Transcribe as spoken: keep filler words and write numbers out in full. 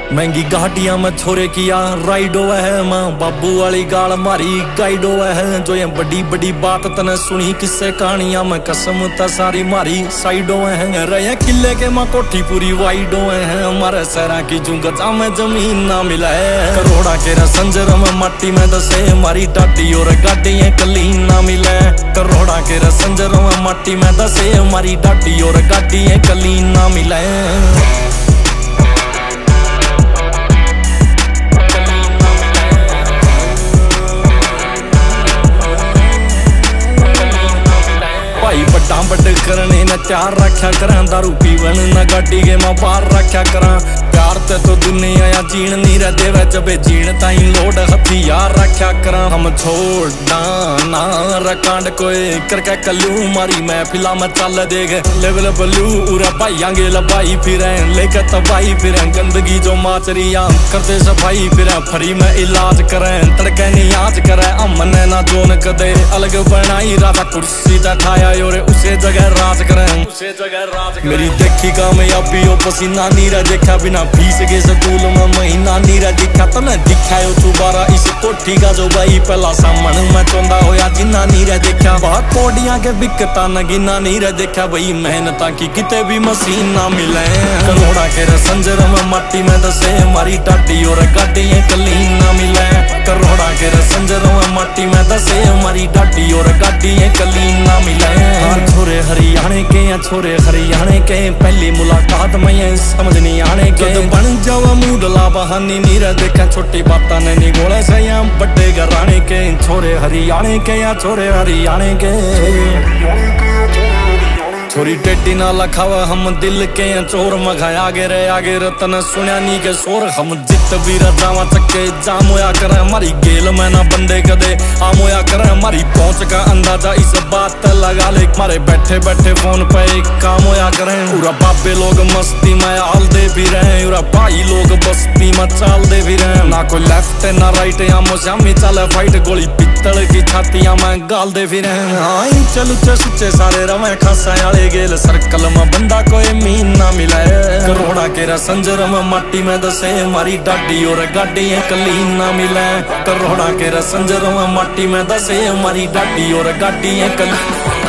महंगी गाड़ियां में छोरे किया राइडो है मां बाबू वाली गाल मारी गाइडो है जो ये बड़ी बड़ी बात तने सुनी किससे कहानियां में कसम ता सारी मारी साइडो है रहे किले के मां कोठी पूरी वाइडो है हमारे सहरा की जुंगचा में जमीन ना मिला है करोड़ा के रसंजर में माटी में दसे मारी डाटी और गाड़ी कलीन ना मिले करोड़ा के रसंजर में माटी में दसे मारी डाटी और गाड़ी कलीन ना मिले। भाई बड़ा बड़े करने न तैयार रखा करा दारू पीवन न गाड़ी के मां बाहर रखा करा प्यार ते तो दुनिया या जीण नहीं रह देवे जबे जीण ताई लोड हथियार रखा करा हम छोड़ा ना रकांड कोई करके कलू मारी महफिला में चल देख लेवल बलू उरा भाई आगे लबाई फिर लेकर तबाही फिर गंदगी जो माचरिया करते सफाई फिर फरी में इलाज करें तड़के नियाज करे अमन ना जोन कदे अलग बनाई राजा कुर्सी तठाया और उसे जगह राज करें उसे जगह राज करें। मेरी देखी कामयाबी ओ पसीना नीरा देखा बिना फीस के स्कूल में महीना नीरा दिखा तने दिखायो दोबारा इस कोठी का जो भाई पहला सामन में चौंदा होया जिन्ना नीरा देखा बहुत कोडियां के बिकता न गिना नीरा देखा भाई मेहनता की किते भी मशीन ना मिले करोड़ा के रसंजर में माटी में दसे मारी टाटी और गाड़ी कलीन ना मिले करोड़ा के रसंजर में माटी में दसे मारी डाटी और गाड़ी कलीन ना मिले। हाँ छोरे हरियाणे के या छोरे हरियाणे के पहली मुलाकात में ये समझ नहीं आने के बन जावा मूडला बहानी नीरा देखा छोटी बाता ने निगोले से या बड़े घराने के छोरे हरियाणे के या छोरे हरियाणे के छोरी टेटी ना लखावा हम दिल के चोर मघा आगे रे आगे रतन सुनिया नी के शोर हम जित भी रजावा चक्के जाम होया करे हमारी गेल में ना बंदे कदे आम होया करे हमारी पहुंच का अंदाजा इस बात लगा ले मारे बैठे बैठे फोन पे काम होया करे पूरा बाबे लोग मस्ती में आल दे भी रहे पूरा भाई लोग बस्ती में चाल दे भी रहे ना कोई लेफ्ट ना राइट या मोशामी चले फाइट गोली पित्तल की छातियां में गाल दे भी रहे हाँ चल सुचे सारे रवे खासा गेल सर्कल में बंदा कोई मीन ना मिला करोड़ा के रसंजर में माटी में दसे मारी डाडी और गाड़ी कलीन ना मिले करोड़ा के रसंजर में माटी में दसे मारी डाडी और गाड़ी कलीन।